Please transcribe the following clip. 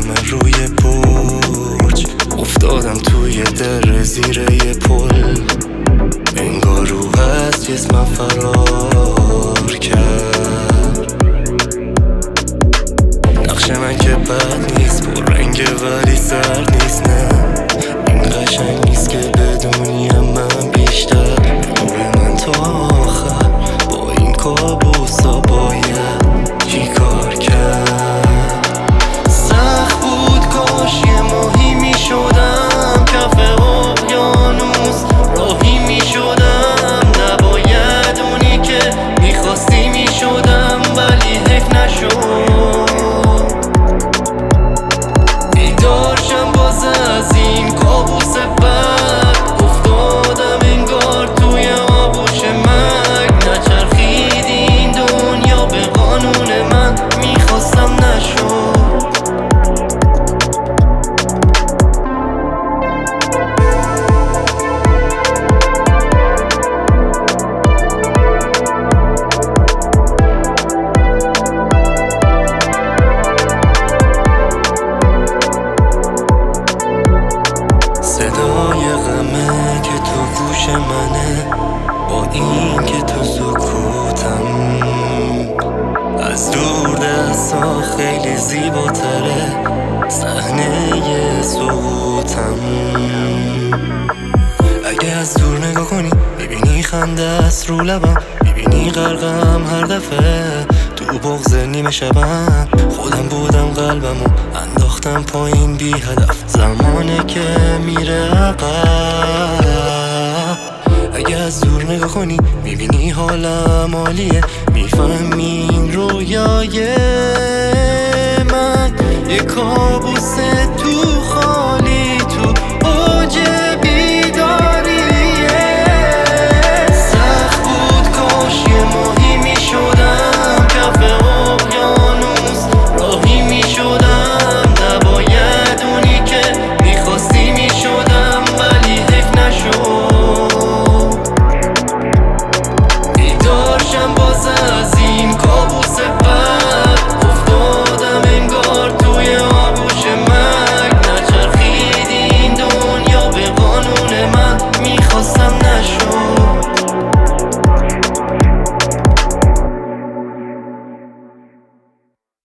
روی برج، افتادم توی در زیر یه پل، انگار روح از جسمم فرار کرد. نقش من که بد نیست، پر رنگه ولی سرد نیست. نه این قشنگ نیست که بدونیم من بیشتر نور من تا آخر. با این کابوسا باید چی کار کرد؟ سخت بود کاش یه ماهی می شدم کف اقیانوس راهی می شدم. نباید اونی که میخواستی می شدم ولی حیف نشد. دیدارشم باز از این کابوس بد، افتادم انگار توی آغوش مرگ. نچرخید این دنیا به قانون من، میخواستم نشد. صدای غمه که تو گوش منه، با این که تو سکوتم. از دور دستا خیلی زیباتره صحنه سقوطم. اگه از دور نگاه کنی میبینی خنده است رو لبم، میبینی غرقم هر دفعه تو بغض نیمه شبم. خودم بودم قلبمو انداختم پایین بی هدف، زمانه که میره عقب. اگه از دور نگاه کنی میبینی حالم عالیه، میفهمی این رویای من یه کابوس تو خالی.